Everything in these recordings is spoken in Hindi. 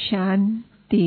शांति।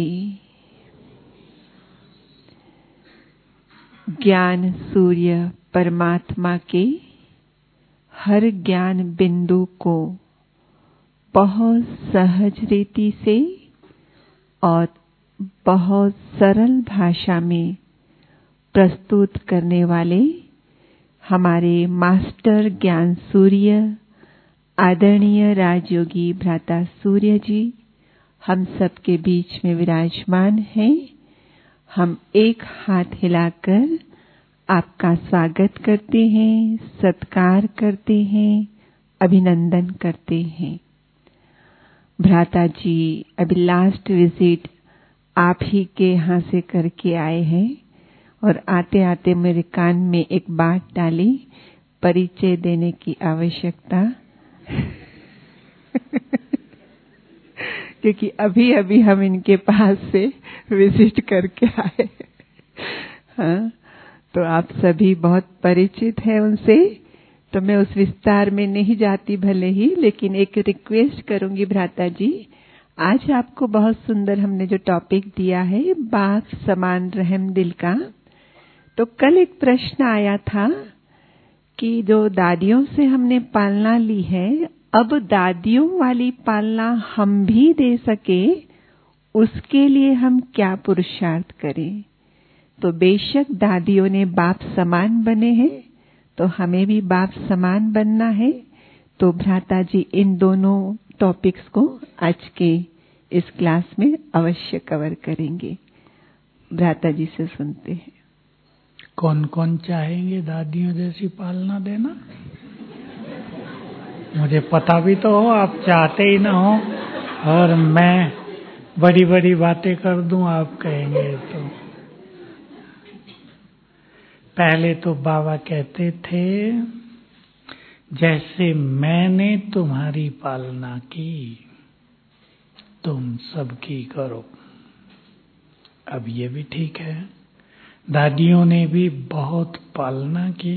ज्ञान सूर्य परमात्मा के हर ज्ञान बिंदु को बहुत सहज रीति से और बहुत सरल भाषा में प्रस्तुत करने वाले हमारे मास्टर ज्ञान सूर्य आदरणीय राजयोगी भ्राता सूर्य जी हम सबके बीच में विराजमान हैं। हम एक हाथ हिलाकर आपका स्वागत करते हैं, सत्कार करते हैं, अभिनंदन करते हैं। भ्राता जी अभी लास्ट विजिट आप ही के यहाँ से करके आए हैं और आते आते मेरे कान में एक बात डाली, परिचय देने की आवश्यकता क्योंकि अभी अभी हम इनके पास से विजिट करके आए। हाँ, तो आप सभी बहुत परिचित हैं उनसे, तो मैं उस विस्तार में नहीं जाती भले ही, लेकिन एक रिक्वेस्ट करूंगी भ्राता जी, आज आपको बहुत सुंदर हमने जो टॉपिक दिया है बाप समान रहम दिल का। तो कल एक प्रश्न आया था कि जो दादियों से हमने पालना ली है, अब दादियों वाली पालना हम भी दे सके, उसके लिए हम क्या पुरुषार्थ करें। तो बेशक दादियों ने बाप समान बने हैं, तो हमें भी बाप समान बनना है। तो भ्राता जी इन दोनों टॉपिक्स को आज के इस क्लास में अवश्य कवर करेंगे। भ्राता जी से सुनते हैं। कौन कौन चाहेंगे दादियों जैसी पालना देना? मुझे पता भी तो हो आप चाहते ही ना हो और मैं बड़ी बड़ी बातें कर दूं आप कहेंगे तो। पहले तो बाबा कहते थे जैसे मैंने तुम्हारी पालना की तुम सबकी करो। अब ये भी ठीक है, दादियों ने भी बहुत पालना की,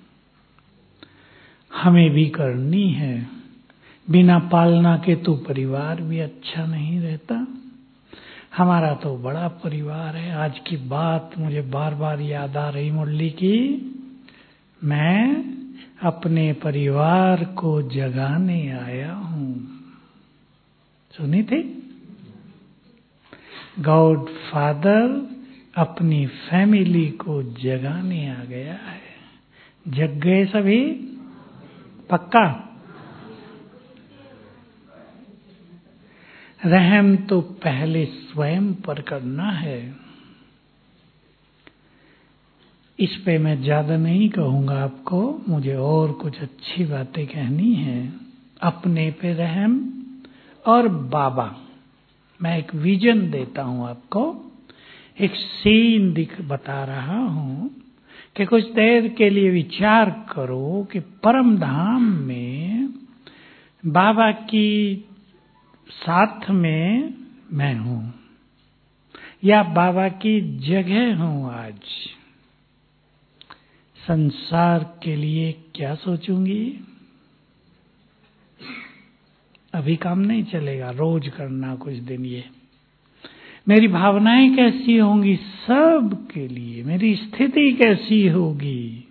हमें भी करनी है। बिना पालना के तो परिवार भी अच्छा नहीं रहता। हमारा तो बड़ा परिवार है। आज की बात मुझे बार बार याद आ रही मुरली की, मैं अपने परिवार को जगाने आया हूँ। सुनी थी? गॉड फादर अपनी फैमिली को जगाने आ गया है। जग गए सभी? पक्का? रहम तो पहले स्वयं पर करना है। इस पे मैं ज्यादा नहीं कहूंगा आपको, मुझे और कुछ अच्छी बातें कहनी है। अपने पे रहम और बाबा, मैं एक विजन देता हूं आपको, एक सीन बता रहा हूं कि कुछ देर के लिए विचार करो कि परम धाम में बाबा की साथ में मैं हूं या बाबा की जगह हूं। आज संसार के लिए क्या सोचूंगी? अभी काम नहीं चलेगा, रोज करना कुछ दिन। ये मेरी भावनाएं कैसी होंगी सब के लिए, मेरी स्थिति कैसी होगी।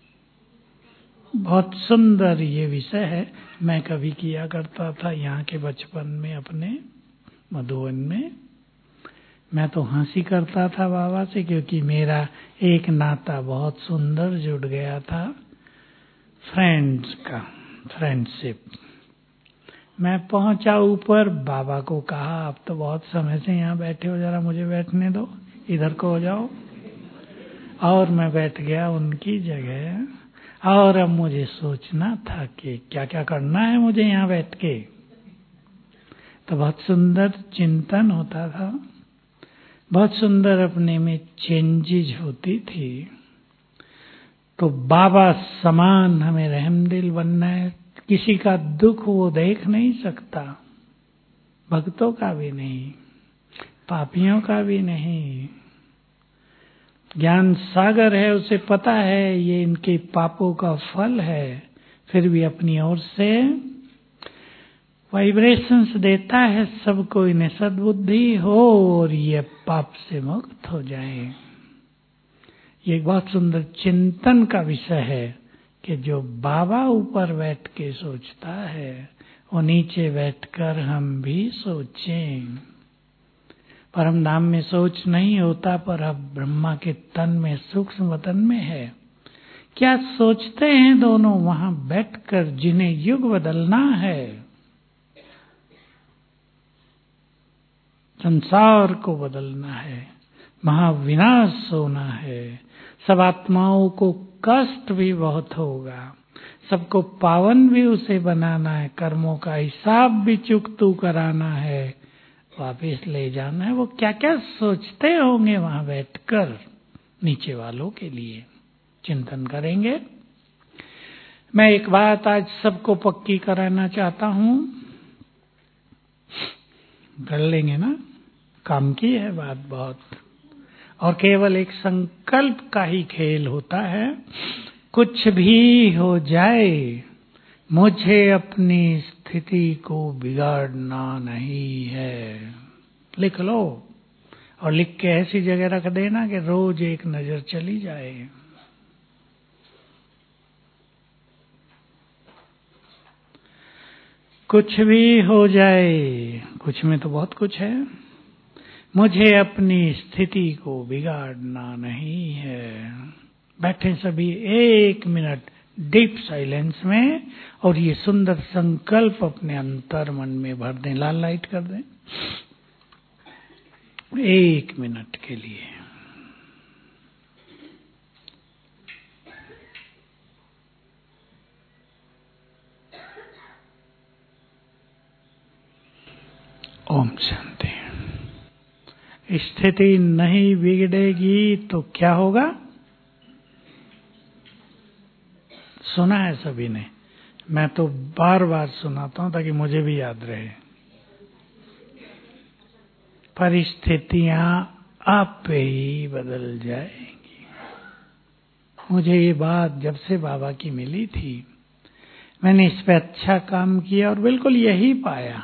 बहुत सुंदर ये विषय है। मैं कभी किया करता था यहाँ के बचपन में अपने मधुबन में। मैं तो हंसी करता था बाबा से, क्योंकि मेरा एक नाता बहुत सुंदर जुड़ गया था, फ्रेंड्स का, फ्रेंडशिप। मैं पहुंचा ऊपर, बाबा को कहा आप तो बहुत समय से यहाँ बैठे हो, जरा मुझे बैठने दो, इधर को हो जाओ। और मैं बैठ गया उनकी जगह। और अब मुझे सोचना था कि क्या क्या करना है मुझे यहाँ बैठ के। तो बहुत सुंदर चिंतन होता था, बहुत सुंदर अपने में चेंजेज होती थी। तो बाबा समान हमें रहमदिल बनना है। किसी का दुख वो देख नहीं सकता, भक्तों का भी नहीं, पापियों का भी नहीं। ज्ञान सागर है, उसे पता है ये इनके पापों का फल है, फिर भी अपनी ओर से वाइब्रेशंस देता है सबको, इन्हें सद्बुद्धि हो और ये पाप से मुक्त हो जाए। ये एक बहुत सुंदर चिंतन का विषय है कि जो बाबा ऊपर बैठ के सोचता है वो नीचे बैठकर हम भी सोचें। परम धाम में सोच नहीं होता, पर अब ब्रह्मा के तन में, सूक्ष्म वतन में है। क्या सोचते हैं दोनों वहां बैठकर, जिन्हें युग बदलना है, संसार को बदलना है, महाविनाश होना है। सब आत्माओं को कष्ट भी बहुत होगा, सबको पावन भी उसे बनाना है, कर्मों का हिसाब भी चुकतू कराना है, वापिस ले जाना है। वो क्या क्या सोचते होंगे वहां बैठकर, नीचे वालों के लिए चिंतन करेंगे। मैं एक बात आज सबको पक्की कराना चाहता हूं, कर लेंगे ना, काम की है बात बहुत, और केवल एक संकल्प का ही खेल होता है। कुछ भी हो जाए मुझे अपनी स्थिति को बिगाड़ना नहीं है। लिख लो और लिख के ऐसी जगह रख देना कि रोज एक नजर चली जाए। कुछ भी हो जाए, कुछ में तो बहुत कुछ है, मुझे अपनी स्थिति को बिगाड़ना नहीं है। बैठे सभी 1 मिनट डीप साइलेंस में और ये सुंदर संकल्प अपने अंतर मन में भर दें। लाल लाइट कर दें 1 मिनट के लिए। ओम शांति। स्थिति नहीं बिगड़ेगी तो क्या होगा? सुना है सभी ने, मैं तो बार बार सुनाता हूं ताकि मुझे भी याद रहे। परिस्थितियां आप पे ही बदल जाएंगी। मुझे ये बात जब से बाबा की मिली थी, मैंने इस पे अच्छा काम किया और बिल्कुल यही पाया।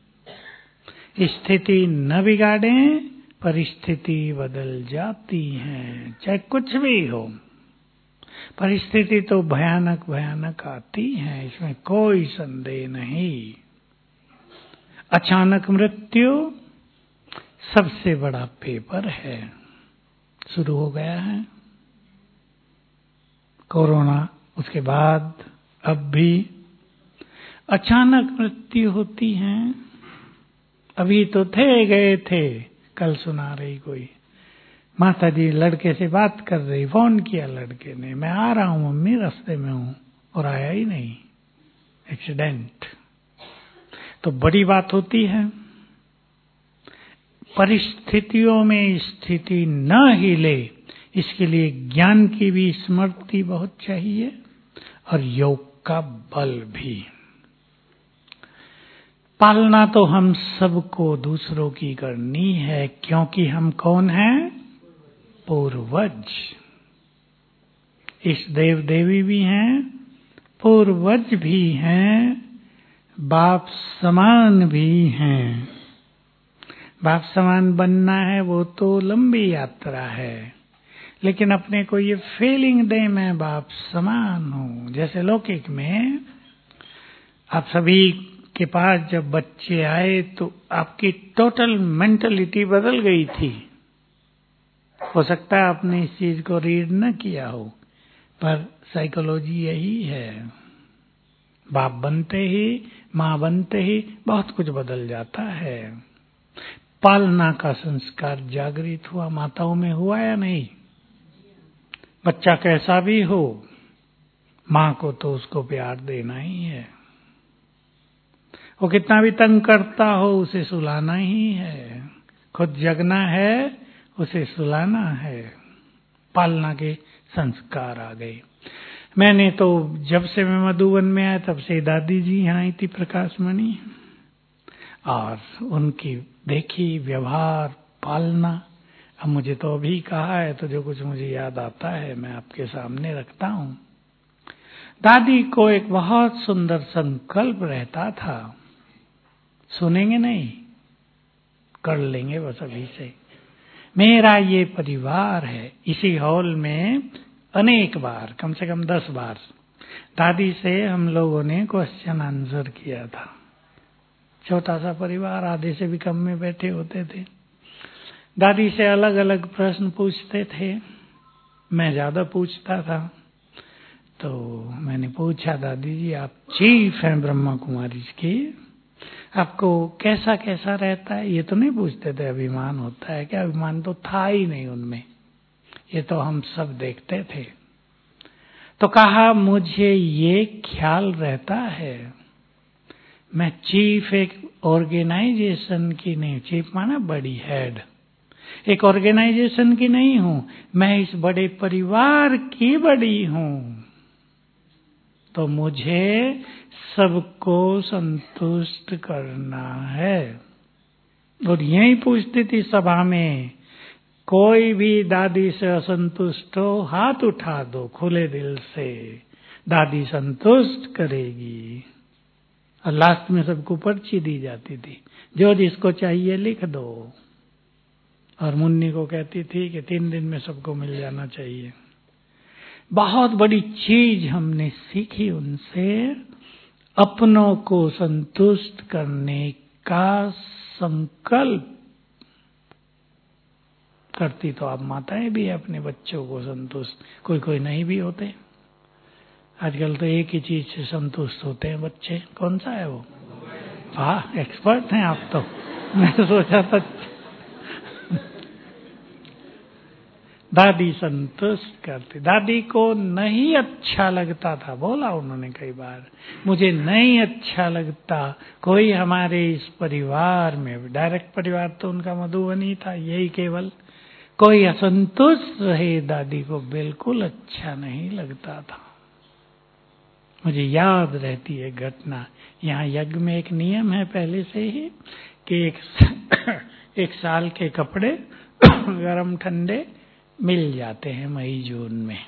स्थिति न बिगाड़ें, परिस्थिति बदल जाती है, चाहे कुछ भी हो। परिस्थिति तो भयानक भयानक आती है, इसमें कोई संदेह नहीं। अचानक मृत्यु सबसे बड़ा पेपर है, शुरू हो गया है। कोरोना, उसके बाद अब भी अचानक मृत्यु होती है। अभी तो थे, गए थे, कल सुना रही कोई माता जी लड़के से बात कर रही, फोन किया लड़के ने, मैं आ रहा हूं मम्मी, रास्ते में हूं, और आया ही नहीं, एक्सीडेंट। तो बड़ी बात होती है। परिस्थितियों में स्थिति न हिले, इसके लिए ज्ञान की भी स्मृति बहुत चाहिए और योग का बल भी। पालना तो हम सबको दूसरों की करनी है, क्योंकि हम कौन हैं? पूर्वज। इस देव देवी भी हैं, पूर्वज भी हैं, बाप समान भी हैं। बाप समान बनना है वो तो लंबी यात्रा है, लेकिन अपने को ये फीलिंग दे मैं बाप समान हूं। जैसे लौकिक में आप सभी के पास जब बच्चे आए तो आपकी टोटल मेंटलिटी बदल गई थी। हो सकता है आपने इस चीज को रीड न किया हो, पर साइकोलॉजी यही है। बाप बनते ही, माँ बनते ही बहुत कुछ बदल जाता है। पालना का संस्कार जागृत हुआ, माताओं में हुआ या नहीं? बच्चा कैसा भी हो, माँ को तो उसको प्यार देना ही है। वो कितना भी तंग करता हो, उसे सुलाना ही है। खुद जगना है, उसे सुलाना है। पालना के संस्कार आ गए। मैंने तो जब से मैं मधुबन में आया तब से दादी जी यहाँ आई थी, प्रकाश मणि, और उनकी देखी व्यवहार, पालना। अब मुझे तो अभी कहा है तो जो कुछ मुझे याद आता है मैं आपके सामने रखता हूँ। दादी को एक बहुत सुंदर संकल्प रहता था सुनेंगे नहीं, कर लेंगे बस अभी से। मेरा ये परिवार है। इसी हॉल में अनेक बार, कम से कम 10 बार दादी से हम लोगों ने क्वेश्चन आंसर किया था। छोटा सा परिवार, आधे से भी कम में बैठे होते थे। दादी से अलग अलग प्रश्न पूछते थे, मैं ज्यादा पूछता था। तो मैंने पूछा, दादी जी आप चीफ हैं ब्रह्मा कुमारी की, आपको कैसा कैसा रहता है? ये तो नहीं पूछते थे अभिमान होता है क्या? अभिमान तो था ही नहीं उनमें, ये तो हम सब देखते थे। तो कहा मुझे ये ख्याल रहता है, मैं चीफ एक ऑर्गेनाइजेशन की नहीं, चीफ माना बड़ी हेड, एक ऑर्गेनाइजेशन की नहीं हूं, मैं इस बड़े परिवार की बड़ी हूं। तो मुझे सबको संतुष्ट करना है। और यही पूछती थी सभा में, कोई भी दादी से असंतुष्ट हो हाथ उठा दो खुले दिल से, दादी संतुष्ट करेगी। और लास्ट में सबको पर्ची दी जाती थी, जो जिसको चाहिए लिख दो। और मुन्नी को कहती थी कि 3 दिन में सबको मिल जाना चाहिए। बहुत बड़ी चीज हमने सीखी उनसे, अपनों को संतुष्ट करने का संकल्प करती। तो आप माताएं भी अपने बच्चों को संतुष्ट, कोई कोई नहीं भी होते। आजकल तो एक ही चीज से संतुष्ट होते हैं बच्चे, कौन सा है वो? वाह, एक्सपर्ट हैं आप तो। मैं सोचा था दादी संतुष्ट करती। दादी को नहीं अच्छा लगता था, बोला उन्होंने कई बार, मुझे नहीं अच्छा लगता कोई हमारे इस परिवार में, डायरेक्ट परिवार तो उनका मधुबनी था, यही केवल, कोई असंतुष्ट रहे, दादी को बिल्कुल अच्छा नहीं लगता था। मुझे याद रहती है घटना। यहाँ यज्ञ में एक नियम है पहले से ही कि एक साल के कपड़े गरम ठंडे मिल जाते हैं मई जून में।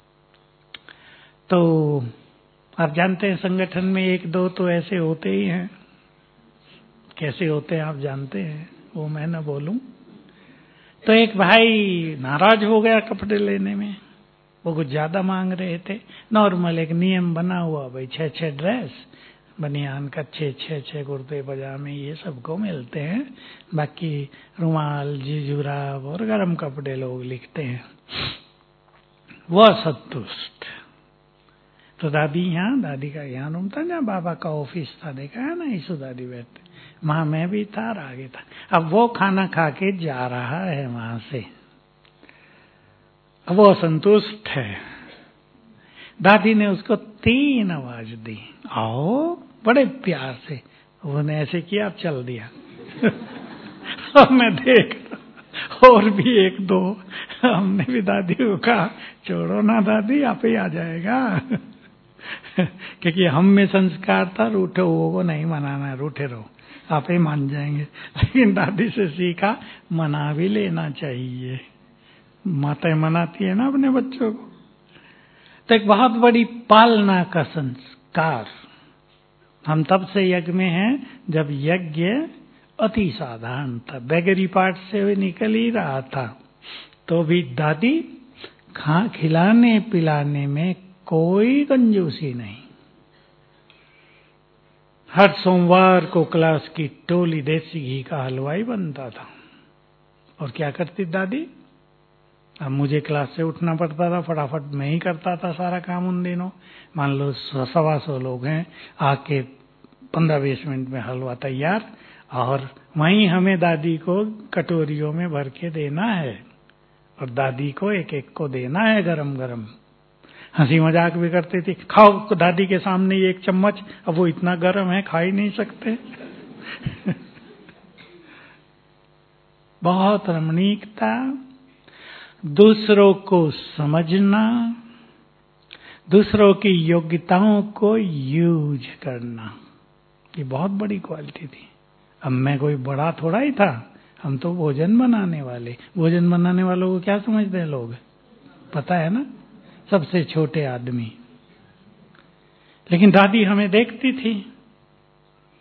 तो आप जानते हैं संगठन में 1-2 तो ऐसे होते ही हैं। कैसे होते हैं आप जानते हैं, वो मैं ना बोलूं। तो एक भाई नाराज हो गया कपड़े लेने में, वो कुछ ज्यादा मांग रहे थे। नॉर्मल एक नियम बना हुआ, भाई 6 ड्रेस, बनियान का 6 कुर्ते पजामे, ये सबको मिलते हैं। बाकी रुमाल, जुराब और गर्म कपड़े लोग लिखते हैं। वह संतुष्ट। तो दादी का यहाँ रूम था, जहाँ बाबा का ऑफिस था, देखा है ना, ईसु दादी बैठते, वहां मैं भी था और आगे था। अब वो खाना खा के जा रहा है वहां से, अब वो संतुष्ट है। दादी ने उसको 3 आवाज दी, आओ, बड़े प्यार से। उन्होंने ऐसे किया, अब चल दिया। अब मैं देख, और भी 1-2 हमने भी दादी को कहा, छोड़ो ना दादी, आप ही आ जाएगा। क्योंकि हम में संस्कार था, रूठे हुओं को नहीं मनाना, रूठे रहो, आप ही मान जाएंगे। लेकिन दादी से सीखा, मना भी लेना चाहिए। माताएं मनाती है ना अपने बच्चों को। तो एक बहुत बड़ी पालना का संस्कार। हम तब से यज्ञ में हैं जब यज्ञ अति साधारण था, बेगरी पाठ से निकल ही रहा था। तो भी दादी खिलाने पिलाने में कोई कंजूसी नहीं। हर सोमवार को क्लास की टोली देसी घी का हलवाई बनता था। और क्या करती दादी, अब मुझे क्लास से उठना पड़ता था, फटाफट मैं ही करता था सारा काम उन दिनों। मान लो 100-125 लोग हैं, आके 15-20 मिनट में हलवा तैयार, और वहीं हमें दादी को कटोरियों में भर के देना है, और दादी को एक एक को देना है गरम गरम। हंसी मजाक भी करती थी, खाओ दादी के सामने 1 चम्मच, अब वो इतना गर्म है खा ही नहीं सकते। बहुत रमणीकता, दूसरों को समझना, दूसरों की योग्यताओं को यूज करना, ये बहुत बड़ी क्वालिटी थी। अब मैं कोई बड़ा थोड़ा ही था, हम तो भोजन बनाने वाले। भोजन बनाने वालों को क्या समझते हैं लोग, पता है ना, सबसे छोटे आदमी। लेकिन दादी हमें देखती थी,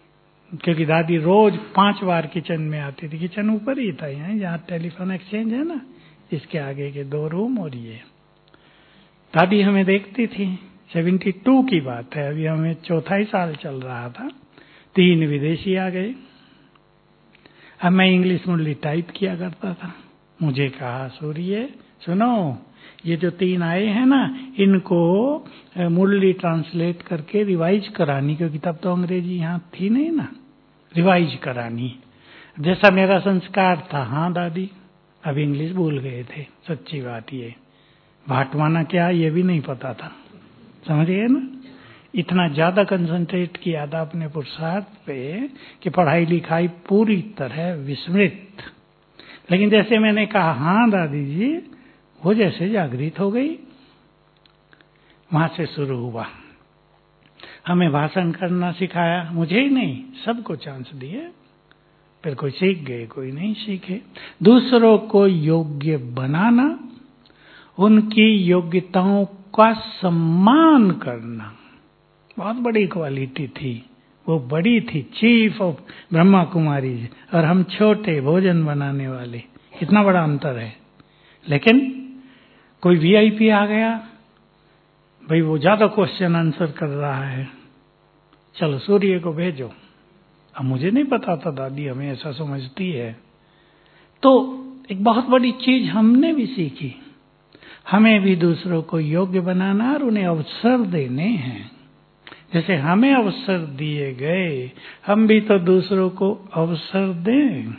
क्योंकि दादी रोज 5 बार किचन में आती थी। किचन ऊपर ही था, यहाँ जहाँ टेलीफोन एक्सचेंज है ना, इसके आगे के 2 रूम। और ये दादी हमें देखती थी। 72 की बात है, अभी हमें 4था साल चल रहा था। 3 विदेशी आ गए। अब मैं इंग्लिश मुरली टाइप किया करता था। मुझे कहा, सूर्य सुनो, ये जो 3 आए हैं ना, इनको मुरली ट्रांसलेट करके रिवाइज करानी, क्योंकि तब तो अंग्रेजी यहाँ थी नहीं ना, रिवाइज करानी। जैसा मेरा संस्कार था, हाँ दादी, अब इंग्लिश भूल गए थे। सच्ची बात ये, भाटवाना क्या ये भी नहीं पता था, समझ गए ना। इतना ज्यादा कंसंट्रेट किया था अपने पुरुषार्थ पे कि पढ़ाई लिखाई पूरी तरह विस्मृत। लेकिन जैसे मैंने कहा हाँ दादी जी, वो जैसे जागृत हो गई। वहां से शुरू हुआ। हमें भाषण करना सिखाया, मुझे ही नहीं, सबको चांस दिए। फिर कोई सीख गए, कोई नहीं सीखे। दूसरों को योग्य बनाना, उनकी योग्यताओं का सम्मान करना, बहुत बड़ी क्वालिटी थी। वो बड़ी थी, चीफ ऑफ ब्रह्मा कुमारी, और हम छोटे भोजन बनाने वाले। कितना बड़ा अंतर है। लेकिन कोई वीआईपी आ गया, भाई वो ज्यादा क्वेश्चन आंसर कर रहा है, चलो सूर्य को भेजो। अब मुझे नहीं पता था दादी हमें ऐसा समझती है। तो एक बहुत बड़ी चीज हमने भी सीखी, हमें भी दूसरों को योग्य बनाना और उन्हें अवसर देने हैं। जैसे हमें अवसर दिए गए, हम भी तो दूसरों को अवसर दें।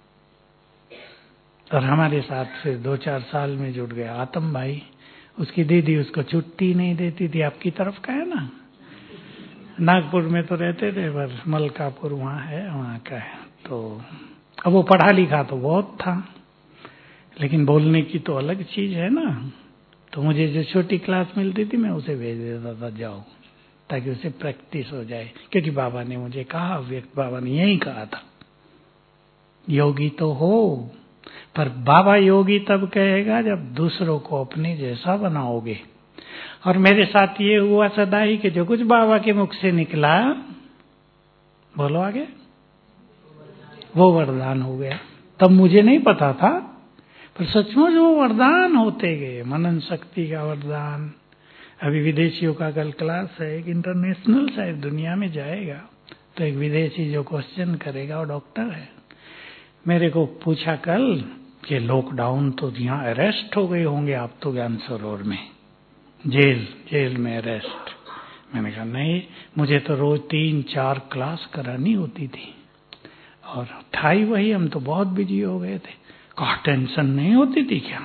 और हमारे साथ से 2-4 साल में जुड़ गया आतम भाई। उसकी दीदी उसको छुट्टी नहीं देती थी। आपकी तरफ का है ना, नागपुर में तो रहते थे, पर मलकापुर वहाँ है, वहाँ का है। तो अब वो पढ़ा लिखा तो बहुत था, लेकिन बोलने की तो अलग चीज है ना। तो मुझे जो छोटी क्लास मिलती थी, मैं उसे भेज देता था, जाओ, ताकि उसे प्रैक्टिस हो जाए। क्योंकि बाबा ने मुझे कहा, व्यक्त बाबा ने यही कहा था, योगी तो हो, पर बाबा योगी तब कहेगा जब दूसरों को अपने जैसा बनाओगे। और मेरे साथ ये हुआ सदा ही कि जो कुछ बाबा के मुख से निकला, बोलो आगे, वो वरदान हो गया। तब मुझे नहीं पता था, पर सचमुच वो वरदान होते गए। मनन शक्ति का वरदान। अभी विदेशियों का कल क्लास है, एक इंटरनेशनल शायद दुनिया में जाएगा, तो एक विदेशी जो क्वेश्चन करेगा वो डॉक्टर है। मेरे को पूछा कल कि लॉकडाउन तो यहाँ अरेस्ट हो गए होंगे आप तो ज्ञान सरोवर में, जेल में अरेस्ट। मैंने कहा नहीं, मुझे तो रोज 3-4 क्लास करानी होती थी, और था ही वही, हम तो बहुत बिजी हो गए थे। कहा टेंशन नहीं होती थी क्या?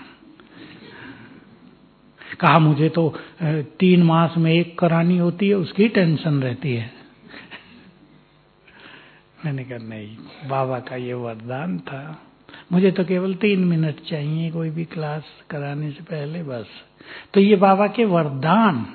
कहा मुझे तो 3 मास में 1 करानी होती है, उसकी टेंशन रहती है। मैंने कहा नहीं, बाबा का ये वरदान था, मुझे तो केवल 3 मिनट चाहिए कोई भी क्लास कराने से पहले, बस। तो ये बाबा के वरदान।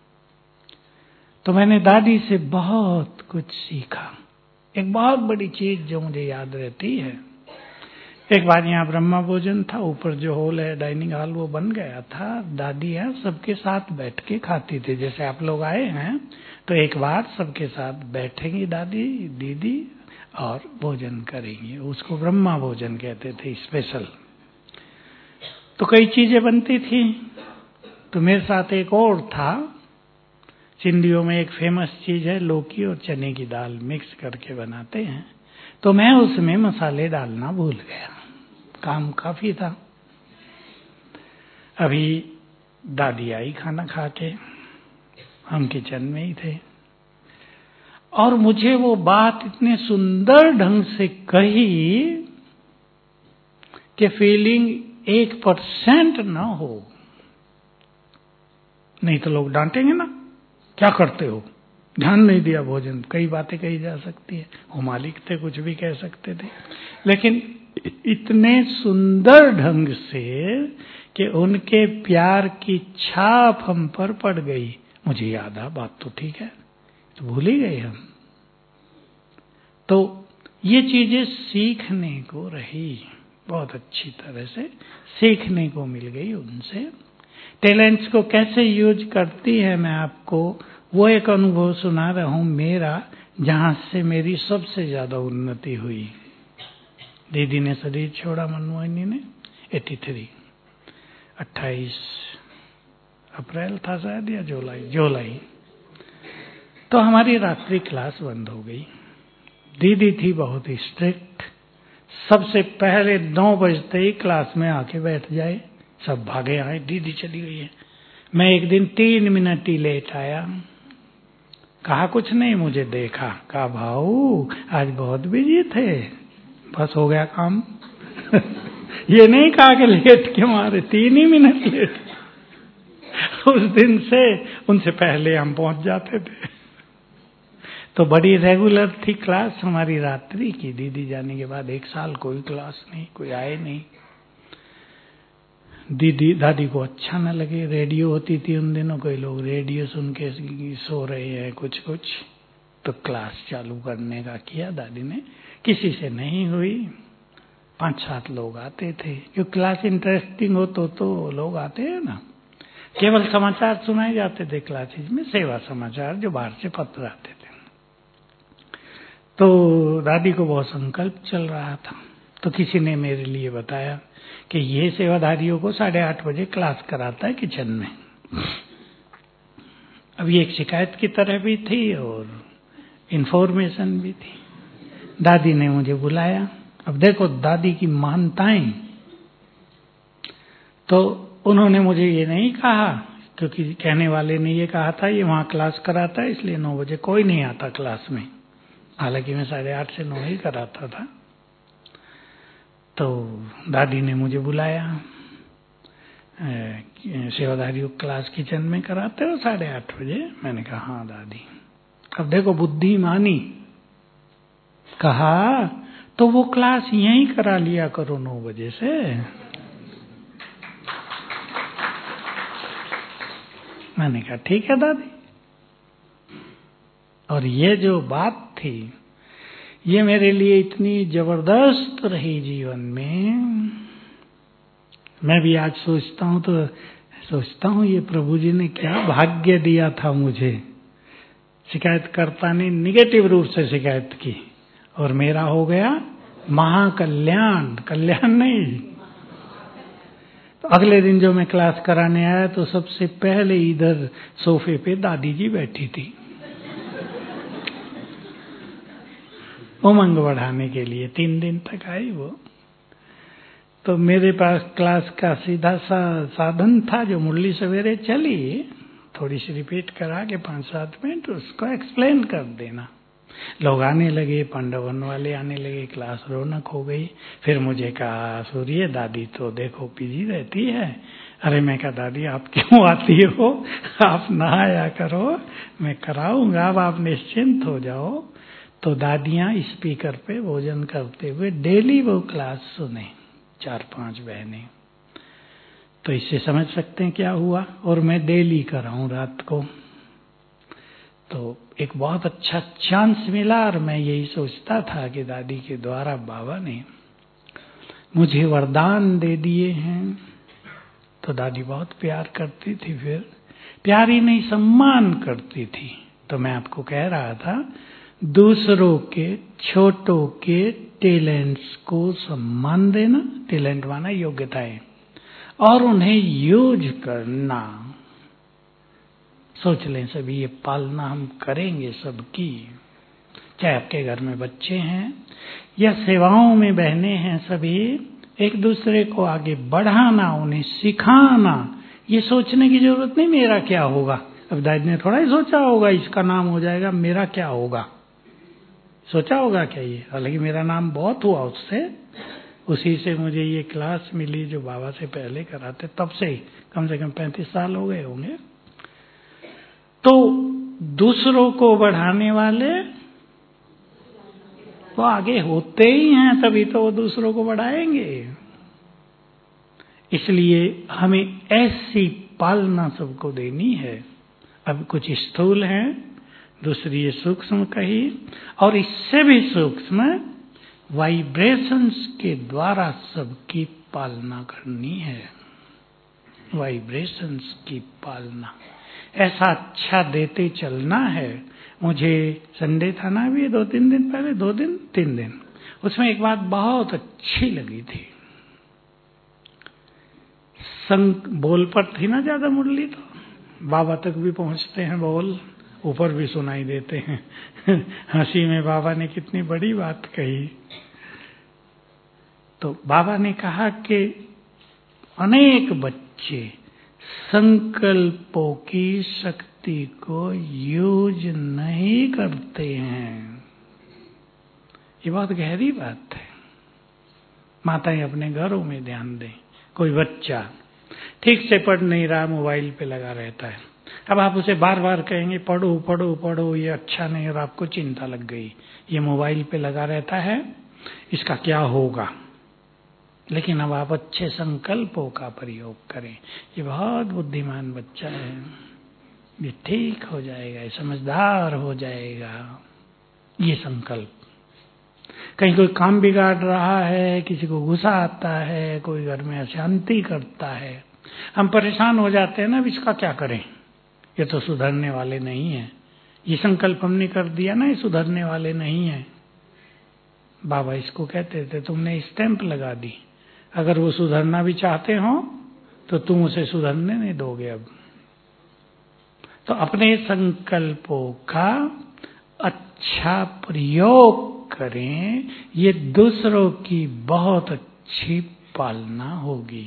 तो मैंने दादी से बहुत कुछ सीखा। एक बहुत बड़ी चीज जो मुझे याद रहती है, एक बार यहाँ ब्रह्मा भोजन था, ऊपर जो हॉल है डाइनिंग हॉल, वो बन गया था। दादी यहाँ सबके साथ बैठ के खाती थी। जैसे आप लोग आए हैं तो एक बार सबके साथ बैठेंगी दादी दीदी और भोजन करेंगे। उसको ब्रह्मा भोजन कहते थे, स्पेशल। तो कई चीजें बनती थी। तो मेरे साथ एक और था, सिंधियों में एक फेमस चीज है, लौकी और चने की दाल मिक्स करके बनाते हैं। तो मैं उसमें मसाले डालना भूल गया, काम काफी था। अभी दादी आई खाना खा के, हम किचन में ही थे, और मुझे वो बात इतने सुंदर ढंग से कही कि फीलिंग 1% ना हो। नहीं तो लोग डांटेंगे ना, क्या करते हो, ध्यान नहीं दिया भोजन। कई बातें कही जा सकती है, वो मालिक थे, कुछ भी कह सकते थे। लेकिन इतने सुंदर ढंग से कि उनके प्यार की छाप हम पर पड़ गई। मुझे याद आ, बात तो ठीक है, तो भूल ही गए हम। तो ये चीजें सीखने को रही, बहुत अच्छी तरह से सीखने को मिल गई उनसे। टैलेंट्स को कैसे यूज करती है, मैं आपको वो एक अनुभव सुना रहा हूं मेरा, जहां से मेरी सबसे ज्यादा उन्नति हुई। दीदी ने शरीर छोड़ा, मनमोहिनी ने 83, 28 अप्रैल था शायद या जुलाई। तो हमारी रात्रि क्लास बंद हो गई। दीदी थी बहुत ही स्ट्रिक्ट, सबसे पहले 9 बजते ही क्लास में आके बैठ जाए, सब भागे आए, दीदी चली गई है। मैं एक दिन 3 मिनट ही लेट आया, कहा कुछ नहीं, मुझे देखा, कहा भाऊ आज बहुत बिजी थे, बस हो गया काम। ये नहीं कहा कि लेट क्यों आ रहे, 3 ही मिनट लेट। उस दिन से उनसे पहले हम पहुंच जाते थे। तो बड़ी रेगुलर थी क्लास हमारी रात्रि की। दीदी जाने के बाद 1 साल कोई क्लास नहीं, कोई आए नहीं। दादी को अच्छा न लगे, रेडियो होती थी उन दिनों, कोई लोग रेडियो सुन के सो रहे हैं कुछ, तो क्लास चालू करने का किया दादी ने, किसी से नहीं हुई। 5-7 लोग आते थे, जो क्लास इंटरेस्टिंग हो तो लोग आते हैं ना। केवल समाचार सुनाए जाते थे क्लासेज में, सेवा समाचार जो बाहर से पत्र आते थे। तो दादी को बहुत संकल्प चल रहा था, तो किसी ने मेरे लिए बताया कि ये सेवाधारियों को 8:30 बजे क्लास कराता है किचन में। अब ये एक शिकायत की तरह भी थी और इन्फॉर्मेशन भी थी। दादी ने मुझे बुलाया। अब देखो दादी की महानताएं। तो उन्होंने मुझे ये नहीं कहा, क्योंकि कहने वाले ने ये कहा था ये वहां क्लास कराता है, इसलिए 9 बजे कोई नहीं आता क्लास में। हालांकि मैं 8:30 से 9 ही कराता था। तो दादी ने मुझे बुलाया, सेवाधारियों क्लास किचन में कराते हो 8:30 बजे? मैंने कहा हाँ दादी। अब देखो बुद्धिमानी, कहा तो वो क्लास यहीं करा लिया करो 9 बजे से। मैंने कहा ठीक है दादी। और ये जो बात थी, ये मेरे लिए इतनी जबरदस्त रही जीवन में। मैं भी आज सोचता हूँ ये प्रभु जी ने क्या भाग्य दिया था मुझे। शिकायतकर्ता ने निगेटिव रूप से शिकायत की और मेरा हो गया महाकल्याण, कल्याण नहीं। तो अगले दिन जो मैं क्लास कराने आया तो सबसे पहले इधर सोफे पे दादी जी बैठी थी, उमंग बढ़ाने के लिए। 3 दिन तक आई वो। तो मेरे पास क्लास का सीधा सा साधन था, जो मुरली सवेरे चली, थोड़ी सी रिपीट करा के 5-7 मिनट उसको एक्सप्लेन कर देना। लोग आने लगे, पांडवन वाले आने लगे, क्लास रौनक हो गई। फिर मुझे कहा सूर्य दादी तो देखो बिजी रहती है। अरे मैं कहा दादी आप क्यों आती हो, आप ना आया करो, मैं कराऊंगा, अब आप निश्चिंत हो जाओ। तो दादियां स्पीकर पे भोजन करते हुए डेली वो क्लास सुने, 4-5 बहनें। तो इससे समझ सकते हैं क्या हुआ। और मैं डेली कराऊं रात को। तो एक बहुत अच्छा चांस मिला और मैं यही सोचता था कि दादी के द्वारा बाबा ने मुझे वरदान दे दिए हैं। तो दादी बहुत प्यार करती थी, फिर प्यार ही नहीं सम्मान करती थी। तो मैं आपको कह रहा था दूसरों के, छोटों के टैलेंट्स को सम्मान देना, टैलेंट माना योग्यताएं, और उन्हें यूज करना। सोच लें सभी ये पालना हम करेंगे सबकी, चाहे आपके घर में बच्चे हैं या सेवाओं में बहनें हैं, सभी एक दूसरे को आगे बढ़ाना, उन्हें सिखाना। ये सोचने की जरूरत नहीं मेरा क्या होगा। अब दादी ने थोड़ा ही सोचा होगा इसका नाम हो जाएगा, मेरा क्या होगा, सोचा होगा क्या ये। हालांकि मेरा नाम बहुत हुआ उससे, उसी से मुझे ये क्लास मिली जो बाबा से पहले कराते, तब से कम 35 साल हो गए होंगे। तो दूसरों को बढ़ाने वाले वो आगे होते ही हैं, तभी तो वो दूसरों को बढ़ाएंगे। इसलिए हमें ऐसी पालना सबको देनी है। अब कुछ स्थूल है, दूसरी ये सूक्ष्म कही, और इससे भी सूक्ष्म वाइब्रेशंस के द्वारा सबकी पालना करनी है। वाइब्रेशंस की पालना, ऐसा अच्छा देते चलना है, मुझे संडे था ना अभी 2-3 दिन पहले, 2-3 दिन, उसमें एक बात बहुत अच्छी लगी थी। बोल पर थी ना ज्यादा मुरली, तो बाबा तक भी पहुंचते हैं बोल, ऊपर भी सुनाई देते हैं। हंसी में बाबा ने कितनी बड़ी बात कही। तो बाबा ने कहा कि अनेक बच्चे संकल्पों की शक्ति को यूज नहीं करते हैं। ये बहुत गहरी बात है। माताएं अपने घरों में ध्यान दें। कोई बच्चा ठीक से पढ़ नहीं रहा, मोबाइल पे लगा रहता है। अब आप उसे बार बार कहेंगे पढ़ो पढ़ो पढ़ो, ये अच्छा नहीं, और आपको चिंता लग गई, ये मोबाइल पे लगा रहता है, इसका क्या होगा। लेकिन अब आप अच्छे संकल्पों का प्रयोग करें। ये बहुत बुद्धिमान बच्चा है, ये ठीक हो जाएगा, ये समझदार हो जाएगा। ये संकल्प। कहीं कोई काम बिगाड़ रहा है, किसी को गुस्सा आता है, कोई घर में अशांति करता है, हम परेशान हो जाते हैं ना, अब इसका क्या करें, ये तो सुधरने वाले नहीं है। ये संकल्प हमने कर दिया ना, ये सुधरने वाले नहीं है। बाबा इसको कहते थे तुमने स्टैंप लगा दी, अगर वो सुधरना भी चाहते हो तो तुम उसे सुधरने नहीं दोगे। अब तो अपने संकल्पों का अच्छा प्रयोग करें, ये दूसरों की बहुत अच्छी पालना होगी।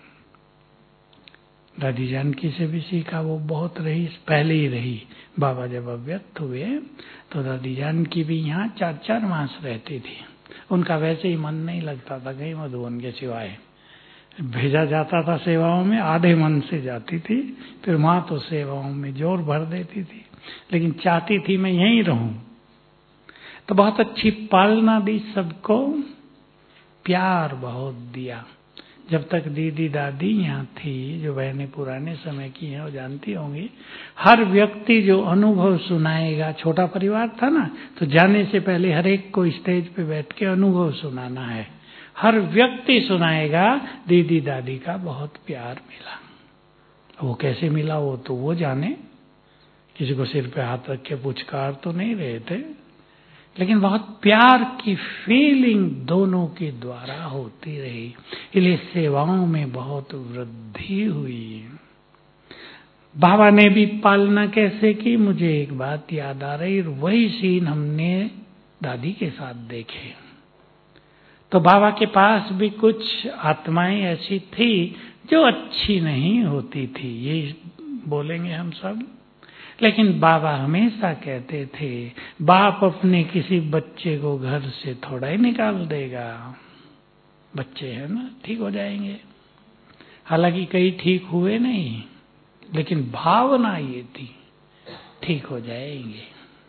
दादी जानकी से भी सीखा, वो बहुत रही, पहले ही रही। बाबा जब अव्यक्त हुए तो दादी जानकी भी यहाँ 4-4 मास रहती थी। उनका वैसे ही मन नहीं लगता था कहीं मधुबन के सिवाय। भेजा जाता था सेवाओं में, आधे मन से जाती थी, फिर माँ तो सेवाओं में जोर भर देती थी, लेकिन चाहती थी मैं यहीं रहूं। तो बहुत अच्छी पालना दी, सबको प्यार बहुत दिया। जब तक दीदी दादी यहाँ थी, जो बहनें पुराने समय की हैं वो जानती होंगी, हर व्यक्ति जो अनुभव सुनाएगा, छोटा परिवार था ना, तो जाने से पहले हर एक को स्टेज पे बैठ के अनुभव सुनाना है। हर व्यक्ति सुनाएगा दीदी दादी का बहुत प्यार मिला। वो कैसे मिला वो तो वो जाने, किसी को सिर पे हाथ रख के पुचकार तो नहीं रहे थे, लेकिन बहुत प्यार की फीलिंग दोनों के द्वारा होती रही, इसलिए सेवाओं में बहुत वृद्धि हुई। बाबा ने भी पालना कैसे की, मुझे एक बात याद आ रही, वही सीन हमने दादी के साथ देखे। तो बाबा के पास भी कुछ आत्माएं ऐसी थी जो अच्छी नहीं होती थी, ये बोलेंगे हम सब। लेकिन बाबा हमेशा कहते थे, बाप अपने किसी बच्चे को घर से थोड़ा ही निकाल देगा, बच्चे हैं ना, ठीक हो जाएंगे। हालांकि कई ठीक हुए नहीं, लेकिन भावना ये थी ठीक हो जाएंगे।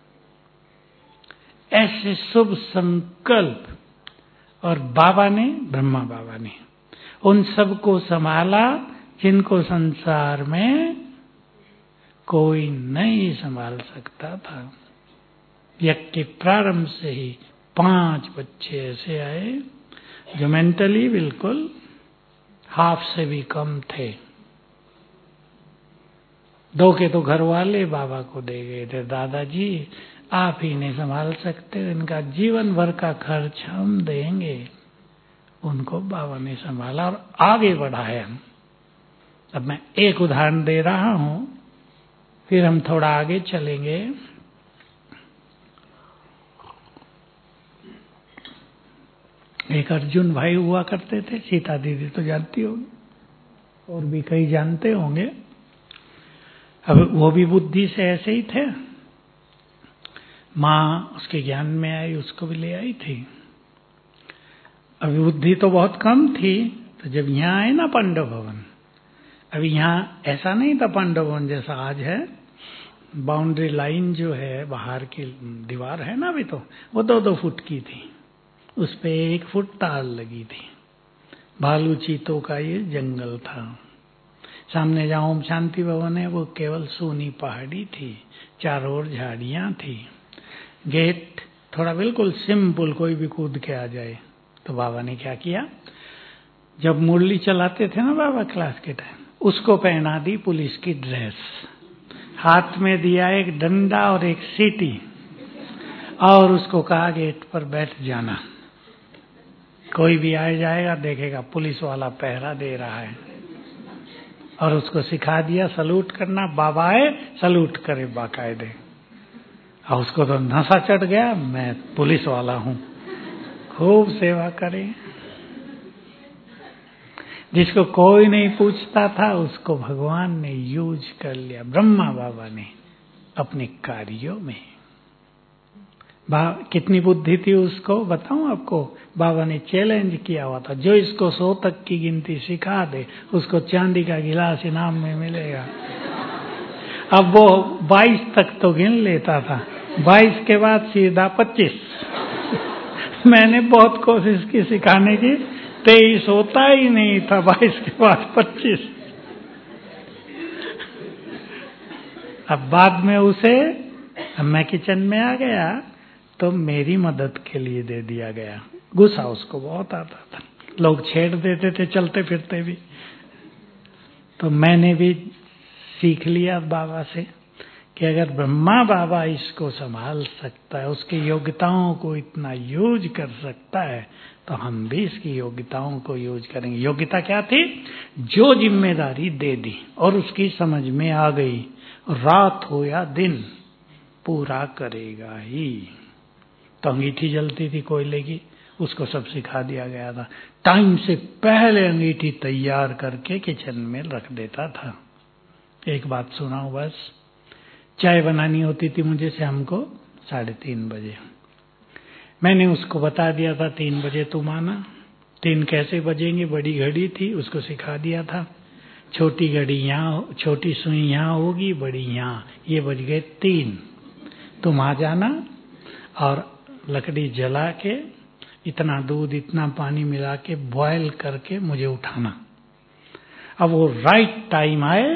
ऐसे शुभ संकल्प, और बाबा ने, ब्रह्मा बाबा ने उन सबको संभाला जिनको संसार में कोई नहीं संभाल सकता था। यज्ञ के प्रारंभ से ही 5 बच्चे ऐसे आए जो मेंटली बिल्कुल हाफ से भी कम थे। 2 के तो घर वाले बाबा को दे गए थे, दादाजी आप ही नहीं संभाल सकते, इनका जीवन भर का खर्च हम देंगे। उनको बाबा ने संभाला और आगे बढ़ाया। अब मैं एक उदाहरण दे रहा हूं, फिर हम थोड़ा आगे चलेंगे। एक अर्जुन भाई हुआ करते थे, सीता दीदी तो जानती होगी, और भी कई जानते होंगे। अब वो भी बुद्धि से ऐसे ही थे। माँ उसके ज्ञान में आई, उसको भी ले आई थी। अभी बुद्धि तो बहुत कम थी, तो जब यहाँ आए ना पांडव भवन, अभी यहाँ ऐसा नहीं था पांडव भवन जैसा आज है। बाउंड्री लाइन जो है, बाहर की दीवार है ना, अभी तो वो 2-2 फुट की थी, उस पे 1 फुट ताल लगी थी। भालू चीतों का ये जंगल था। सामने जहाँ ओम शांति भवन है वो केवल सूनी पहाड़ी थी, चारों ओर झाड़ियां थी। गेट थोड़ा बिल्कुल सिंपल, कोई भी कूद के आ जाए। तो बाबा ने क्या किया, जब मुरली चलाते थे ना बाबा क्लास के टाइम, उसको पहना दी पुलिस की ड्रेस। हाथ में दिया एक डंडा और एक सीटी और उसको कहा गेट पर बैठ जाना, कोई भी आए जाएगा देखेगा पुलिस वाला पहरा दे रहा है। और उसको सिखा दिया सलूट करना, बाबा आए सलूट करे बाकायदे। और उसको तो नशा चढ़ गया, मैं पुलिस वाला हूं, खूब सेवा करे। जिसको कोई नहीं पूछता था उसको भगवान ने यूज कर लिया, ब्रह्मा बाबा ने अपने कार्यों में। कितनी बुद्धि थी उसको बताऊं आपको। बाबा ने चैलेंज किया हुआ था, जो इसको 100 तक की गिनती सिखा दे उसको चांदी का गिलास इनाम में मिलेगा। अब वो 22 तक तो गिन लेता था, 22 के बाद सीधा 25। मैंने बहुत कोशिश की सिखाने की, 23 होता ही नहीं था, 22 के बाद 25। अब बाद में उसे, मैं किचन में आ गया तो मेरी मदद के लिए दे दिया गया। गुस्सा उसको बहुत आता था, लोग छेड़ देते थे चलते फिरते भी। तो मैंने भी सीख लिया बाबा से कि अगर ब्रह्मा बाबा इसको संभाल सकता है, उसकी योग्यताओं को इतना यूज कर सकता है, तो हम भी इसकी योग्यताओं को यूज करेंगे। योग्यता क्या थी? जो जिम्मेदारी दे दी और उसकी समझ में आ गई, रात हो या दिन पूरा करेगा ही। तो अंगीठी जलती थी कोयले की, उसको सब सिखा दिया गया था। टाइम से पहले अंगीठी तैयार करके किचन में रख देता था। एक बात सुनाऊं बस, चाय बनानी होती थी मुझे शाम को 3:30 बजे। मैंने उसको बता दिया था 3 बजे तुम आना। 3 कैसे बजेंगे, बड़ी घड़ी थी, उसको सिखा दिया था। छोटी घड़ी यहाँ, छोटी सुई यहाँ होगी, बड़ी यहाँ, ये बज गए 3। तुम आ जाना और लकड़ी जला के इतना दूध इतना पानी मिला के बॉयल करके मुझे उठाना। अब वो राइट टाइम आए,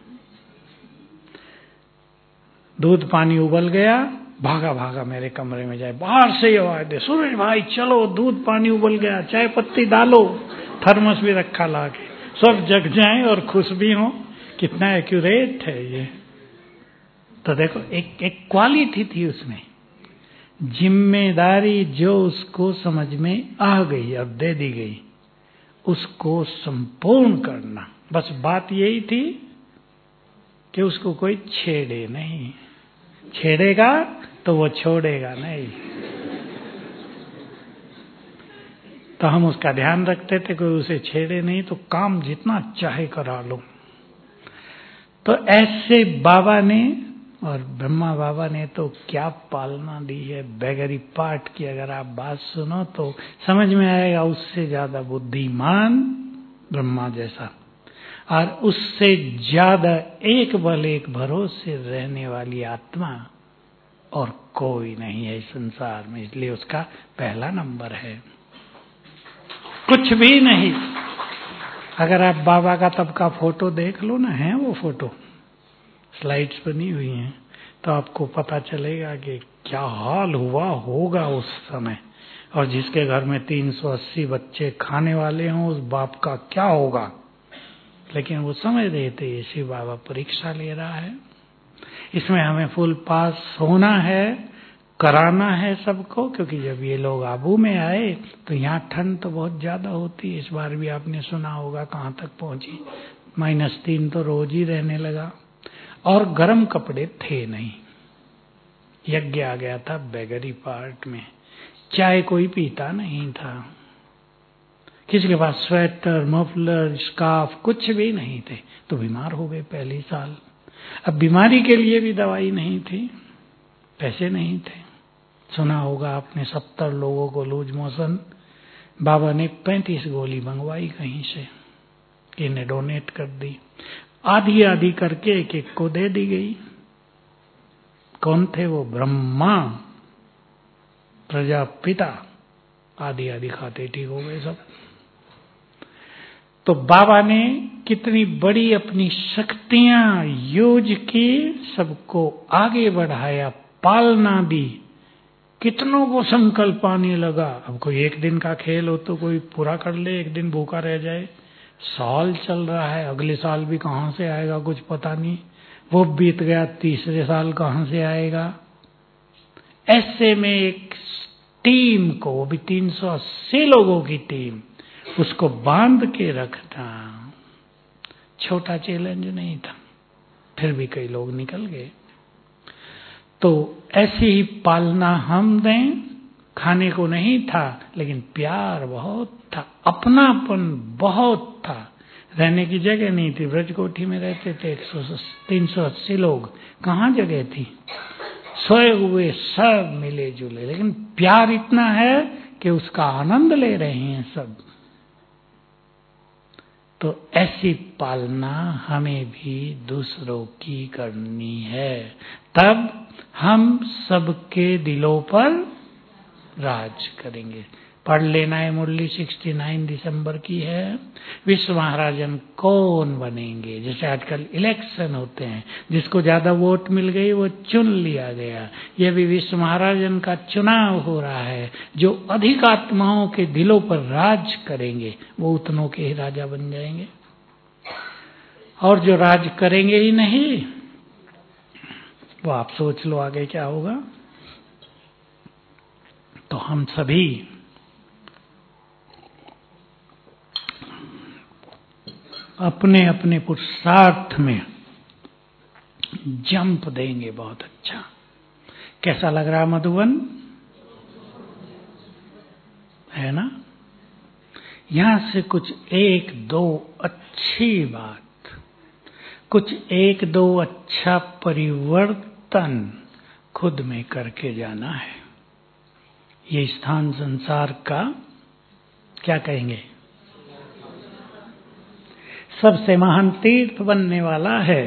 दूध पानी उबल गया, भागा भागा मेरे कमरे में जाए, बाहर से ही आवाज दे, सूरज भाई चलो दूध पानी उबल गया, चाय पत्ती डालो, थर्मस भी रखा ला के, सब जग जाएं और खुश भी हों। कितना एक्यूरेट है ये। तो देखो एक क्वालिटी थी उसमें, जिम्मेदारी जो उसको समझ में आ गई और दे दी गई, उसको संपूर्ण करना। बस बात यही थी कि उसको कोई छेड़े नहीं, छेड़ेगा तो वो छोड़ेगा नहीं। तो हम उसका ध्यान रखते थे, कोई उसे छेड़े नहीं तो काम जितना चाहे करा लो। तो ऐसे बाबा ने और ब्रह्मा बाबा ने तो क्या पालना दी है बेगरी पाठ की। अगर आप बात सुनो तो समझ में आएगा, उससे ज्यादा बुद्धिमान ब्रह्मा जैसा, और उससे ज्यादा एक बल एक भरोसे रहने वाली आत्मा और कोई नहीं है इस संसार में। इसलिए उसका पहला नंबर है, कुछ भी नहीं। अगर आप बाबा का तब का फोटो देख लो ना, है वो फोटो, स्लाइड्स बनी हुई हैं, तो आपको पता चलेगा कि क्या हाल हुआ होगा उस समय। और जिसके घर में 380 बच्चे खाने वाले हों, उस बाप का क्या होगा। लेकिन वो समझ रहे थे शिव बाबा परीक्षा ले रहा है, इसमें हमें फुल पास होना है, कराना है सबको। क्योंकि जब ये लोग आबू में आए तो यहाँ ठंड तो बहुत ज्यादा होती है। इस बार भी आपने सुना होगा कहाँ तक पहुंची, -3 तो रोज ही रहने लगा। और गर्म कपड़े थे नहीं, यज्ञ आ गया था बेगरी पार्ट में, चाय कोई पीता नहीं था, किसी के पास स्वेटर मफलर स्कार्फ कुछ भी नहीं थे। तो बीमार हो गए पहली साल। अब बीमारी के लिए भी दवाई नहीं थी, पैसे नहीं थे। सुना होगा आपने 70 लोगों को लूज मोशन, बाबा ने 35 गोली मंगवाई कहीं से, इन्हें डोनेट कर दी, आधी आधी करके एक एक को दे दी गई। कौन थे वो? ब्रह्मा प्रजापिता, आधी आधी खाते ठीक हो गए सब। तो बाबा ने कितनी बड़ी अपनी शक्तियां यूज की, सबको आगे बढ़ाया, पालना दी, कितनों को संकल्प आने लगा। अब कोई एक दिन का खेल हो तो कोई पूरा कर ले, एक दिन भूखा रह जाए, साल चल रहा है, अगले साल भी कहां से आएगा कुछ पता नहीं। वो बीत गया, तीसरे साल कहां से आएगा। ऐसे में एक टीम को, वो भी 380 लोगों की टीम, उसको बांध के रखना छोटा चैलेंज नहीं था। फिर भी कई लोग निकल गए। तो ऐसी ही पालना हम दें, खाने को नहीं था लेकिन प्यार बहुत था, अपनापन बहुत था। रहने की जगह नहीं थी, ब्रजकोठी में रहते थे 380 लोग, कहाँ जगह थी, सोए हुए सब मिले जुले, लेकिन प्यार इतना है कि उसका आनंद ले रहे हैं सब। तो ऐसी पालना हमें भी दूसरों की करनी है, तब हम सबके दिलों पर राज करेंगे। पढ़ लेना है, मुरली 69 दिसंबर की है। विश्व महाराजन कौन बनेंगे? जैसे आजकल इलेक्शन होते हैं, जिसको ज्यादा वोट मिल गई वो चुन लिया गया। यह भी विश्व महाराजन का चुनाव हो रहा है। जो अधिक आत्माओं के दिलों पर राज करेंगे वो उतनों के ही राजा बन जाएंगे, और जो राज करेंगे ही नहीं वो आप सोच लो आगे क्या होगा। तो हम सभी अपने अपने पुरुषार्थ में जंप देंगे। बहुत अच्छा। कैसा लग रहा मधुबन? है ना? यहां से कुछ एक दो अच्छी बात, कुछ एक दो अच्छा परिवर्तन खुद में करके जाना है। ये स्थान संसार का क्या कहेंगे, सबसे महान तीर्थ बनने वाला है,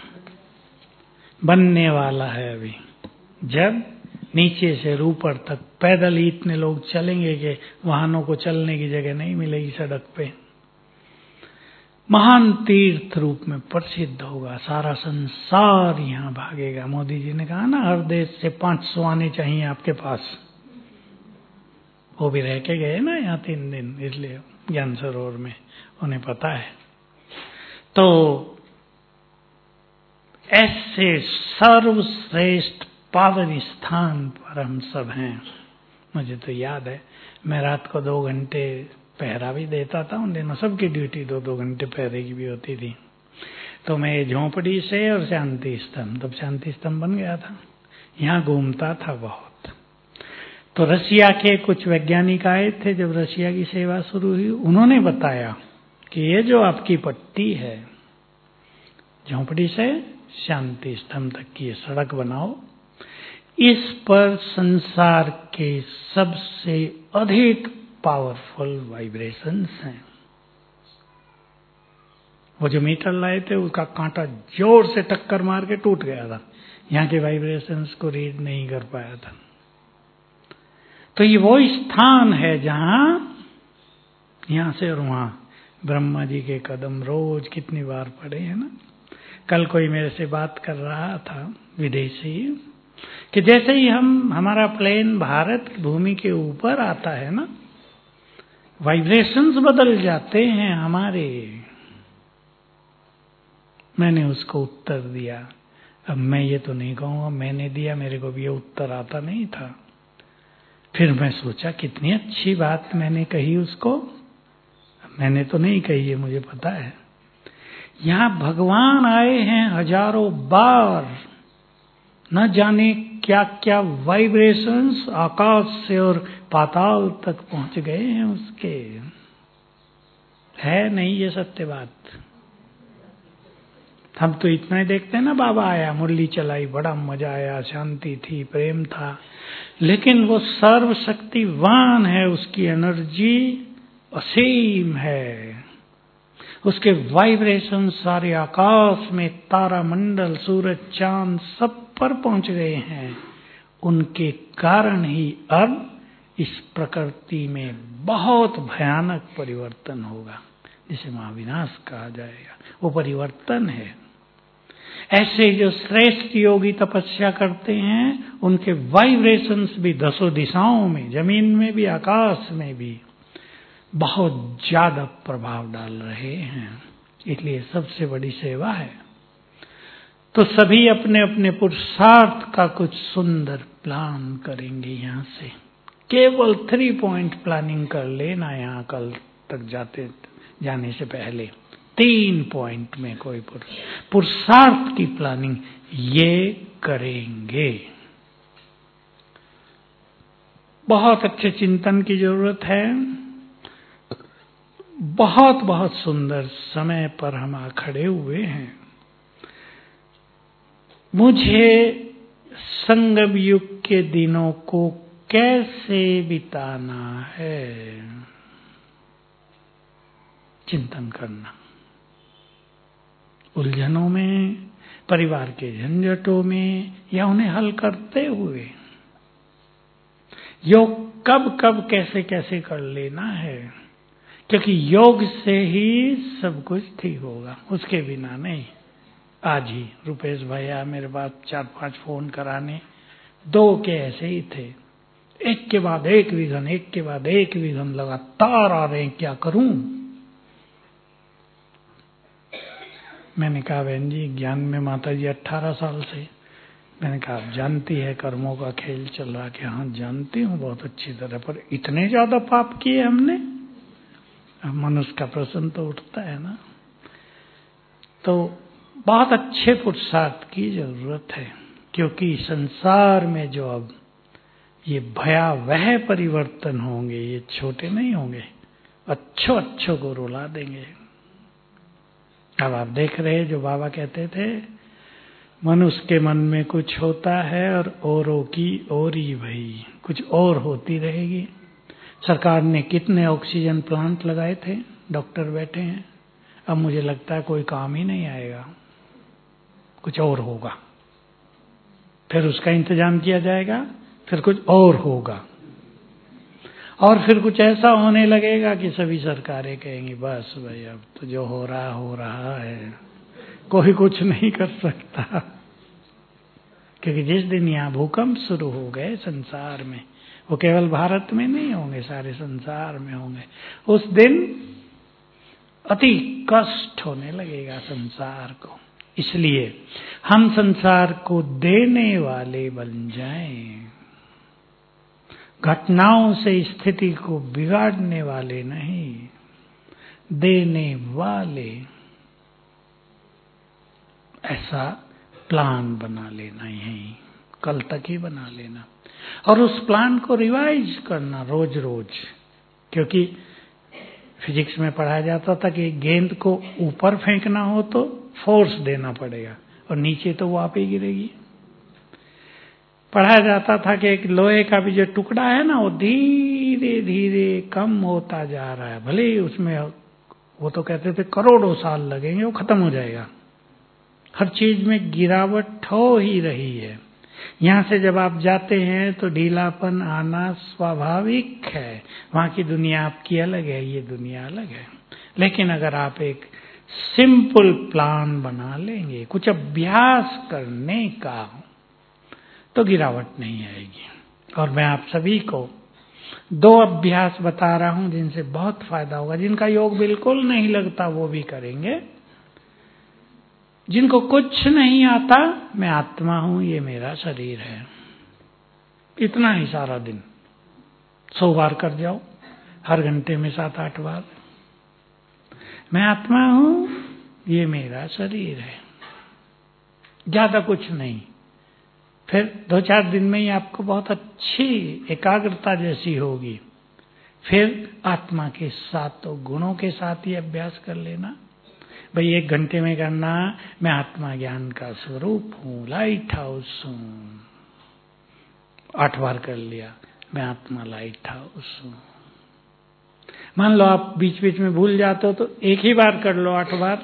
बनने वाला है। अभी जब नीचे से ऊपर तक पैदल ही इतने लोग चलेंगे कि वाहनों को चलने की जगह नहीं मिलेगी सड़क पे। महान तीर्थ रूप में प्रसिद्ध होगा, सारा संसार यहाँ भागेगा। मोदी जी ने कहा ना, हर देश से 500 आने चाहिए आपके पास। वो भी रह के गए ना यहाँ 3 दिन, इसलिए ज्ञान सरोवर में, उन्हें पता है। तो ऐसे सर्वश्रेष्ठ पावन स्थान पर हम सब हैं। मुझे तो याद है, मैं रात को 2 घंटे पहरा भी देता था। उन दिनों सबकी ड्यूटी 2-2 घंटे पहरे की भी होती थी। तो मैं झोंपड़ी से और शांति स्तंभ, तब शांति स्तंभ बन गया था, यहाँ घूमता था बहुत। तो रसिया के कुछ वैज्ञानिक आए थे जब रसिया की सेवा शुरू हुई। उन्होंने बताया कि ये जो आपकी पट्टी है, झोंपड़ी से शांति स्तंभ तक की सड़क बनाओ, इस पर संसार के सबसे अधिक पावरफुल वाइब्रेशंस हैं। वो जो मीटर लाए थे उसका कांटा जोर से टक्कर मार के टूट गया था, यहाँ के वाइब्रेशंस को रीड नहीं कर पाया था। तो ये वो स्थान है जहां यहां से और वहां ब्रह्मा जी के कदम रोज कितनी बार पड़े हैं ना। कल कोई मेरे से बात कर रहा था विदेशी, कि जैसे ही हमारा प्लेन भारत की भूमि के ऊपर आता है ना, वाइब्रेशंस बदल जाते हैं हमारे। मैंने उसको उत्तर दिया, अब मैं ये तो नहीं कहूंगा मैंने दिया, मेरे को भी ये उत्तर आता नहीं था। फिर मैं सोचा कितनी अच्छी बात मैंने कही उसको। मैंने तो नहीं कही है, मुझे पता है। यहाँ भगवान आए हैं हजारों बार, न जाने क्या क्या वाइब्रेशंस आकाश से और पाताल तक पहुंच गए हैं उसके। है नहीं ये सत्य बात? हम तो इतना ही देखते हैं ना, बाबा आया, मुरली चलाई, बड़ा मजा आया, शांति थी, प्रेम था, लेकिन वो सर्वशक्तिवान है, उसकी एनर्जी असीम है, उसके वाइब्रेशन सारे आकाश में, तारा मंडल, सूरज, चांद सब पर पहुंच गए हैं। उनके कारण ही अब इस प्रकृति में बहुत भयानक परिवर्तन होगा, जिसे महाविनाश कहा जाएगा। वो परिवर्तन है। ऐसे जो श्रेष्ठ योगी तपस्या करते हैं, उनके वाइब्रेशंस भी 10 दिशाओं में, जमीन में भी, आकाश में भी बहुत ज्यादा प्रभाव डाल रहे हैं। इसलिए सबसे बड़ी सेवा है। तो सभी अपने अपने पुरुषार्थ का कुछ सुंदर प्लान करेंगे। यहाँ से केवल 3 पॉइंट प्लानिंग कर लेना। यहाँ कल तक जाने से पहले 3 पॉइंट में कोई पुरुषार्थ की प्लानिंग ये करेंगे। बहुत अच्छे चिंतन की जरूरत है। बहुत बहुत सुंदर समय पर हम आ खड़े हुए हैं। मुझे संगम युग के दिनों को कैसे बिताना है, चिंतन करना। उलझनों में, परिवार के झंझटों में, या उन्हें हल करते हुए योग कब कब कैसे कैसे कर लेना है, क्योंकि योग से ही सब कुछ ठीक होगा, उसके बिना नहीं। आज ही रुपेश भैया मेरे पास 4-5 फोन कराने, 2 के ऐसे ही थे, एक के बाद एक विघन, एक के बाद एक विघन लगातार आ रहे हैं, क्या करूं। मैंने कहा बहन जी ज्ञान में माता जी 18 साल से। मैंने कहा आप जानती है कर्मों का खेल चल रहा। कि हाँ जानती हूँ बहुत अच्छी तरह, पर इतने ज्यादा पाप किए हमने। मनुष्य का प्रश्न तो उठता है ना। तो बहुत अच्छे पुरुषार्थ की जरूरत है, क्योंकि संसार में जो अब ये भयावह परिवर्तन होंगे, ये छोटे नहीं होंगे, अच्छों को रुला देंगे। अब आप देख रहे हैं जो बाबा कहते थे, मनुष्य के मन में कुछ होता है और औरों की ओरी भई कुछ और होती रहेगी। सरकार ने कितने ऑक्सीजन प्लांट लगाए थे, डॉक्टर बैठे हैं, अब मुझे लगता है कोई काम ही नहीं आएगा, कुछ और होगा। फिर उसका इंतजाम किया जाएगा, फिर कुछ और होगा, और फिर कुछ ऐसा होने लगेगा कि सभी सरकारें कहेंगी बस भाई अब तो जो हो रहा है, कोई कुछ नहीं कर सकता। क्योंकि जिस दिन यहाँ भूकंप शुरू हो गए संसार में, वो केवल भारत में नहीं होंगे, सारे संसार में होंगे, उस दिन अति कष्ट होने लगेगा संसार को। इसलिए हम संसार को देने वाले बन जाएं, घटनाओं से स्थिति को बिगाड़ने वाले नहीं, देने वाले। ऐसा प्लान बना लेना, यही कल तक ही बना लेना, और उस प्लान को रिवाइज करना रोज रोज। क्योंकि फिजिक्स में पढ़ाया जाता था कि गेंद को ऊपर फेंकना हो तो फोर्स देना पड़ेगा, और नीचे तो वो आप ही गिरेगी। पढ़ाया जाता था कि एक लोहे का भी जो टुकड़ा है ना, वो धीरे धीरे कम होता जा रहा है, भले ही उसमें वो तो कहते थे करोड़ों साल लगेंगे, वो खत्म हो जाएगा। हर चीज में गिरावट हो ही रही है। यहाँ से जब आप जाते हैं तो ढीलापन आना स्वाभाविक है। वहां की दुनिया आपकी अलग है, ये दुनिया अलग है। लेकिन अगर आप एक सिंपल प्लान बना लेंगे, कुछ अभ्यास करने का, तो गिरावट नहीं आएगी। और मैं आप सभी को 2 अभ्यास बता रहा हूं जिनसे बहुत फायदा होगा। जिनका योग बिल्कुल नहीं लगता वो भी करेंगे। जिनको कुछ नहीं आता, मैं आत्मा हूं, ये मेरा शरीर है, इतना ही सारा दिन 100 बार कर जाओ, हर घंटे में 7-8 बार। मैं आत्मा हूं, ये मेरा शरीर है, ज्यादा कुछ नहीं। फिर 2-4 दिन में ही आपको बहुत अच्छी एकाग्रता जैसी होगी। फिर आत्मा के 7 गुणों के साथ ही अभ्यास कर लेना। भाई 1 घंटे में करना, मैं आत्मा ज्ञान का स्वरूप हूँ, लाइट हाउस हूँ, 8 बार कर लिया, मैं आत्मा लाइट हाउस हूँ। मान लो आप बीच बीच में भूल जाते हो तो 1 ही बार कर लो, 8 बार